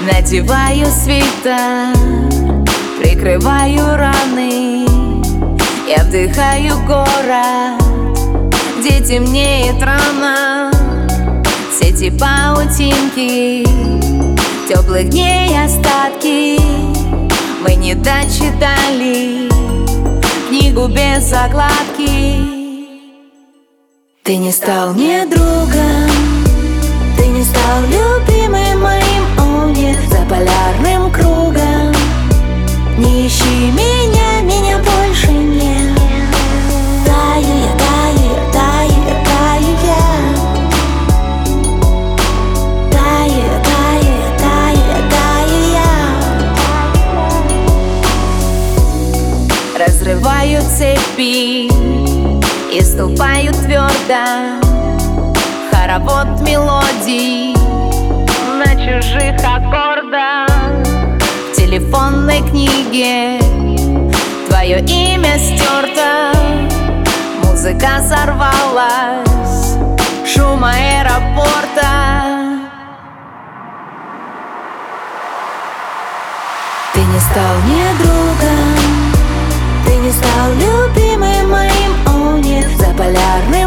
Надеваю свитер, прикрываю раны. Я вдыхаю город, где темнеет рано. Сети паутинки, теплых дней остатки. Мы не дочитали книгу без закладки. Ты не стал мне другом, ты не стал любимым моим. О нет, за полярным кругом. Не ищи меня, меня больше нет. Таю я, таю я, таю я, таю я. Таю я, таю я, таю я, таю я. Разрываю цепи и ступаю твердо. Хоровод мелодий на чужих аккордах. В телефонной книге твое имя стерто. Музыка сорвалась, шум аэропорта. Ты не стал мне другом, ты не стал любимым моим. О нет, за полярным